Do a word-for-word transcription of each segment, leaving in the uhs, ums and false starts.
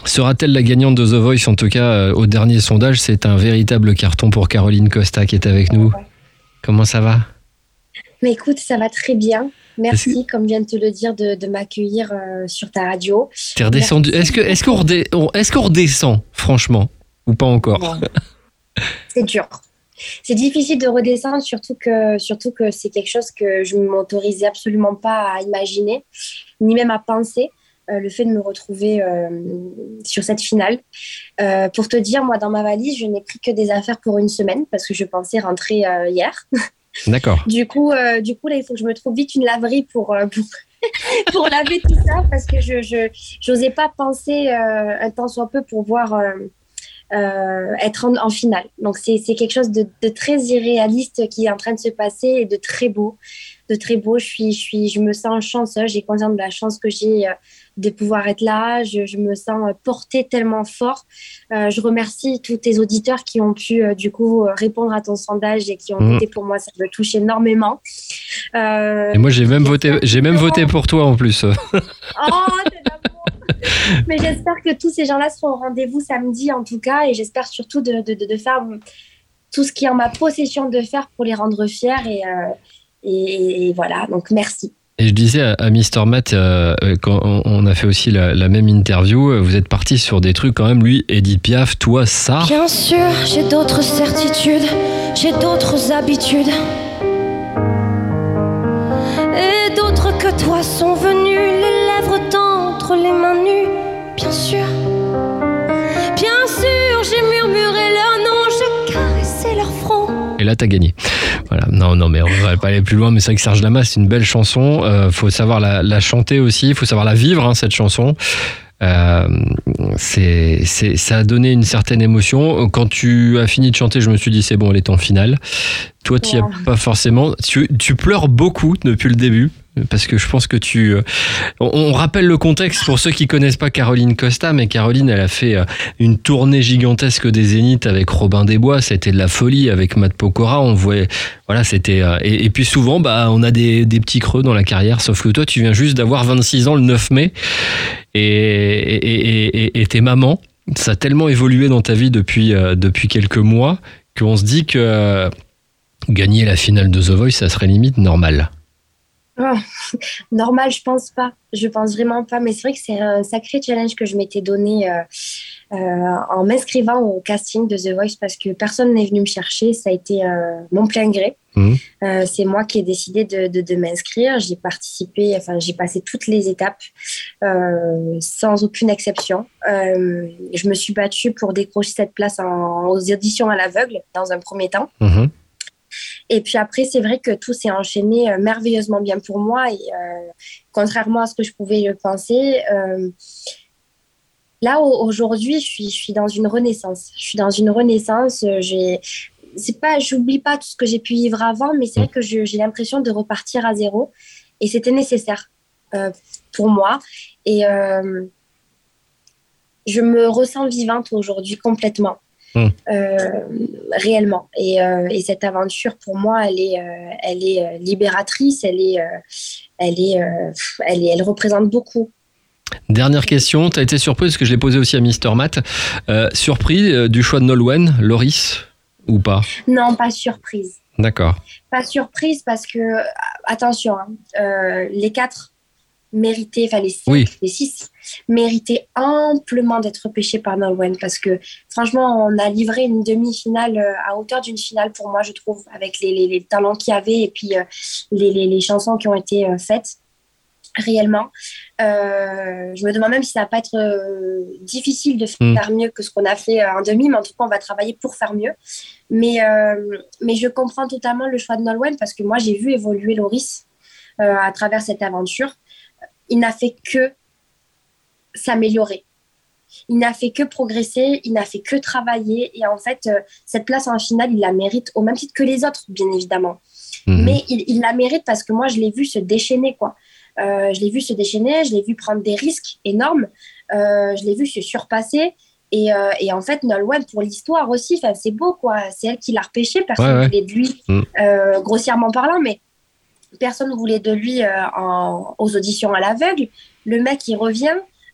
Sera-t-elle la gagnante de The Voice? En tout cas, euh, au dernier sondage, c'est un véritable carton pour Caroline Costa qui est avec nous. Ouais. Comment ça va? Mais écoute, ça va très bien. Merci, Est-ce que- comme vient de te le dire, de, de m'accueillir euh, sur ta radio. T'es redescendu. Est-ce que, est-ce qu'on redé- on- est-ce qu'on redescend, franchement, ou pas encore? Bon, c'est dur. C'est difficile de redescendre, surtout que, surtout que c'est quelque chose que je ne m'autorisais absolument pas à imaginer, ni même à penser, euh, le fait de me retrouver euh, sur cette finale. Euh, pour te dire, moi, dans ma valise, je n'ai pris que des affaires pour une semaine parce que je pensais rentrer euh, hier. D'accord. Du coup, euh, du coup, là, il faut que je me trouve vite une laverie pour, euh, pour, pour laver tout ça parce que je je j'osais pas penser euh, un tant soit peu pour voir euh, euh, être en, en finale. Donc, c'est, c'est quelque chose de, de très irréaliste qui est en train de se passer et de très beau. De très beau. Je, suis, je, suis, je me sens chanceuse. J'ai conscience de la chance que j'ai euh, de pouvoir être là. Je, je me sens portée tellement fort. Euh, je remercie tous tes auditeurs qui ont pu, euh, du coup, répondre à ton sondage et qui ont Mmh. voté pour moi. Ça me touche énormément. Euh, Et moi, j'ai même voté, j'ai même voté pour toi en plus. Oh, c'est d'amour. Mais j'espère que tous ces gens-là seront au rendez-vous samedi en tout cas et j'espère surtout de, de, de, de faire tout ce qui est en ma possession de faire pour les rendre fiers et, euh, et, et voilà, donc merci. Et je disais à, à Mister Matt, euh, quand on, on a fait aussi la, la même interview, vous êtes parti sur des trucs quand même, lui, Edith Piaf, toi, ça. Bien sûr, j'ai d'autres certitudes, j'ai d'autres habitudes. Et d'autres que toi sont venus, les lèvres d'entre les mains nues. Bien sûr, bien sûr, j'ai murmuré leur nom, j'ai caressé leur front. Et là, t'as gagné. Voilà. Non, non, mais on va pas aller plus loin. Mais c'est vrai que Serge Lama, c'est une belle chanson. Euh, faut savoir la, la chanter aussi. Il faut savoir la vivre, hein, cette chanson. Euh, c'est, c'est, ça a donné une certaine émotion. Quand tu as fini de chanter, je me suis dit, c'est bon, elle est en finale. Toi, tu n'y Wow. as pas forcément. Tu, tu pleures beaucoup depuis le début. Parce que je pense que tu... On, on rappelle le contexte pour ceux qui connaissent pas Caroline Costa, mais Caroline, elle a fait une tournée gigantesque des Zéniths avec Robin des Bois, c'était de la folie avec Matt Pokora, on voyait... Voilà, c'était... Et, et puis souvent, bah, on a des, des petits creux dans la carrière, sauf que toi, tu viens juste d'avoir vingt-six ans le neuf mai, et, et, et, et, et t'es maman. Ça a tellement évolué dans ta vie depuis, euh, depuis quelques mois qu'on se dit que euh, gagner la finale de The Voice, ça serait limite normal. Oh, normal, je pense pas. Je pense vraiment pas. Mais c'est vrai que c'est un sacré challenge que je m'étais donné euh, euh, en m'inscrivant au casting de The Voice parce que personne n'est venu me chercher. Ça a été euh, mon plein gré. Mmh. Euh, c'est moi qui ai décidé de, de, de m'inscrire. J'ai participé, enfin, j'ai passé toutes les étapes euh, sans aucune exception. Euh, je me suis battue pour décrocher cette place en, aux auditions à l'aveugle dans un premier temps. Mmh. Et puis après, c'est vrai que tout s'est enchaîné euh, merveilleusement bien pour moi. Et euh, contrairement à ce que je pouvais le penser, euh, là, au- aujourd'hui, je suis, je suis dans une renaissance. Je suis dans une renaissance. euh, J'ai, c'est pas, j'oublie pas tout ce que j'ai pu vivre avant, mais c'est vrai que je- j'ai l'impression de repartir à zéro. Et c'était nécessaire euh, pour moi. Et euh, je me ressens vivante aujourd'hui complètement. Mmh. Euh, réellement et, euh, et cette aventure pour moi elle est euh, elle est euh, libératrice, elle est euh, elle est euh, pff, elle est elle représente beaucoup. Dernière question, tu as été surprise, parce que je l'ai posé aussi à Mister Matt. Euh, surpris euh, du choix de Nolwenn, Loris, ou pas? Non, pas surprise, D'accord. pas surprise parce que euh, attention hein, euh, les quatre méritaient, enfin les cinq, Oui. les six méritaient amplement d'être pêchés par Nolwenn parce que franchement on a livré une demi-finale euh, à hauteur d'une finale pour moi je trouve avec les, les, les talents qu'il y avait et puis euh, les, les, les chansons qui ont été euh, faites réellement. Euh, je me demande même si ça va pas être euh, difficile de faire mmh. mieux que ce qu'on a fait euh, en demi, mais en tout cas on va travailler pour faire mieux. Mais, euh, mais je comprends totalement le choix de Nolwenn parce que moi j'ai vu évoluer Loris euh, à travers cette aventure. Il n'a fait que s'améliorer. Il n'a fait que progresser, il n'a fait que travailler. Et en fait, euh, cette place en finale, il la mérite au même titre que les autres, bien évidemment. Mmh. Mais il, il la mérite parce que moi, je l'ai vu se déchaîner, quoi. Euh, je l'ai vu se déchaîner, je l'ai vu prendre des risques énormes, euh, je l'ai vu se surpasser. Et, euh, et en fait, Nolwenn, pour l'histoire aussi, c'est beau, quoi. C'est elle qui l'a repêché, personne ne ouais, ouais. voulait de lui, mmh. euh, grossièrement parlant, mais personne ne voulait de lui euh, en, aux auditions à l'aveugle. Le mec, il revient,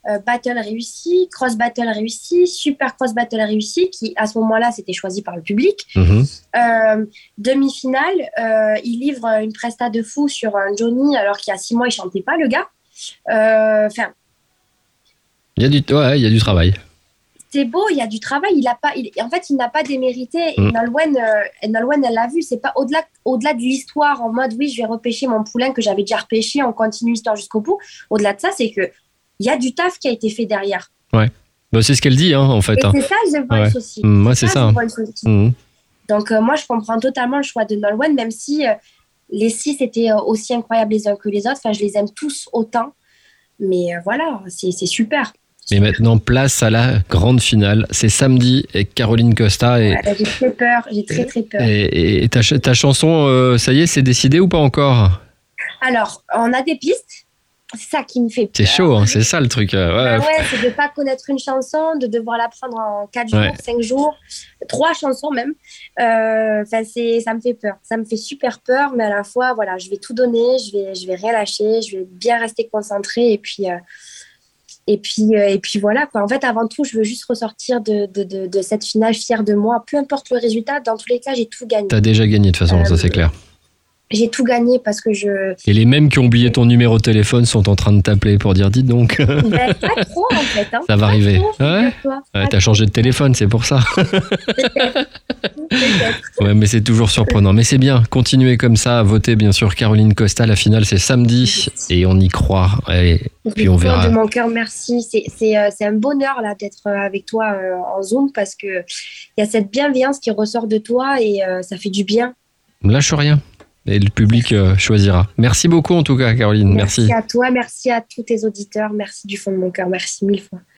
euh, battle réussi, cross battle réussi, super cross battle réussi, qui à ce moment-là, c'était choisi par le public. Mmh. Euh, demi-finale, euh, il livre une presta de fou sur un Johnny, alors qu'il y a six mois, il chantait pas, le gars. Enfin. Euh, il y a du, ouais, il y a du travail. C'est beau, il y a du travail. Il a pas, il, en fait, il n'a pas démérité. Et Mm. Nolwenn, euh, Nolwenn, elle l'a vu. C'est pas au-delà, au-delà de l'histoire en mode oui, je vais repêcher mon poulain que j'avais déjà repêché. On continue l'histoire jusqu'au bout. Au-delà de ça, c'est que il y a du taf qui a été fait derrière. Ouais. Bah, c'est ce qu'elle dit, hein, en fait. Et hein. c'est ça, je vois Ouais. aussi. Mmh, ouais, c'est ça. je vois aussi. Mmh. Donc euh, moi, je comprends totalement le choix de Nolwenn, même si euh, les six étaient euh, aussi incroyables les uns que les autres. Enfin, je les aime tous autant. Mais euh, voilà, c'est, c'est super. Mais maintenant, place à la grande finale. C'est samedi et Caroline Costa. Et, ouais, j'ai très peur, j'ai très très peur. Et, et ta, ta chanson, euh, ça y est, c'est décidé ou pas encore? Alors, on a des pistes. C'est ça qui me fait peur. C'est chaud, hein, c'est ça le truc. Ouais, ah ouais, c'est de ne pas connaître une chanson, de devoir l'apprendre en quatre jours, ouais. cinq jours, trois chansons même. Euh, c'est, ça me fait peur. Ça me fait super peur, mais à la fois, voilà, je vais tout donner, je vais, je vais rien lâcher, je vais bien rester concentrée et puis... Euh, Et puis, euh, et puis voilà, quoi. En fait, avant tout, je veux juste ressortir de, de, de, de cette finale fière de moi. Peu importe le résultat, dans tous les cas, j'ai tout gagné. T'as déjà gagné, de toute façon, euh, ça c'est clair. J'ai tout gagné parce que je... Et les mêmes qui ont oublié ton numéro de téléphone sont en train de t'appeler pour dire, dites donc. Ben, pas trop, en fait. Hein. Ça va pas arriver. Trop, ouais. toi, ouais, t'as changé de téléphone, c'est pour ça. Peut-être. Peut-être. Ouais, mais c'est toujours surprenant. Mais c'est bien, continuez comme ça à voter, bien sûr. Caroline Costa, la finale, c'est samedi. Et on y croit. Et puis on verra. De mon cœur, merci. C'est, c'est, euh, c'est un bonheur là, d'être avec toi euh, en Zoom parce qu'il y a cette bienveillance qui ressort de toi et euh, ça fait du bien. Lâche rien. Et le public euh, choisira. Merci beaucoup en tout cas, Caroline. Merci. Merci à toi, merci à tous tes auditeurs. Merci du fond de mon cœur. Merci mille fois.